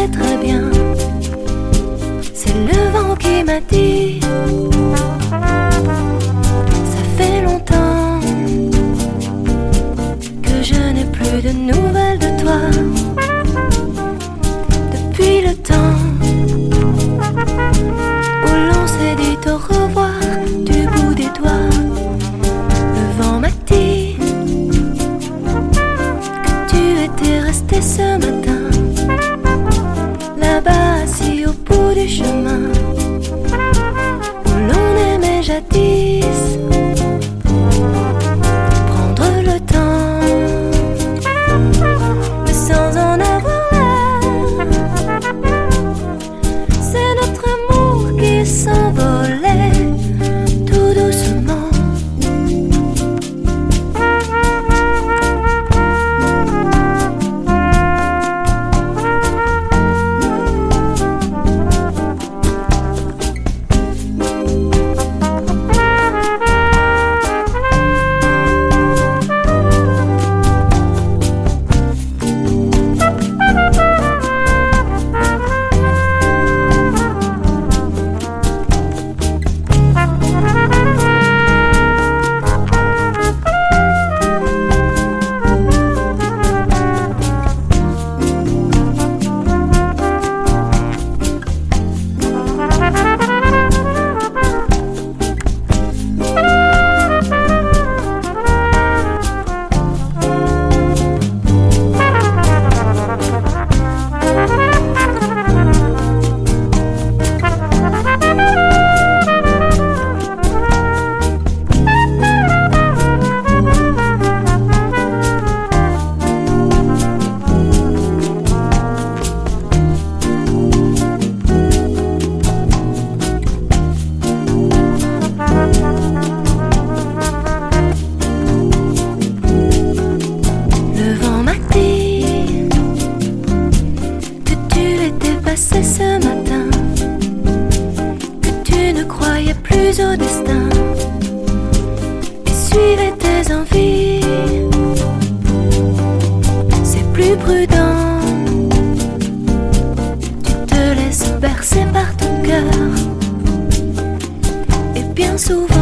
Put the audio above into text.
très bien. C'est le vent qui m'a dit, ça fait longtemps que je n'ai plus de nouvelles de toi. Depuis le temps où l'on s'est dit au revoir du bout des doigts, le vent m'a dit que tu étais resté ce matin, là-bas assis au bout du chemin où l'on aimait jadis. Prendre le temps, mais sans en avoir l'air. C'est notre amour qui s'envolait tout doucement. Ce matin, que tu ne croyais plus au destin et suivais tes envies. C'est plus prudent, tu te laisses bercer par ton cœur. Et bien souvent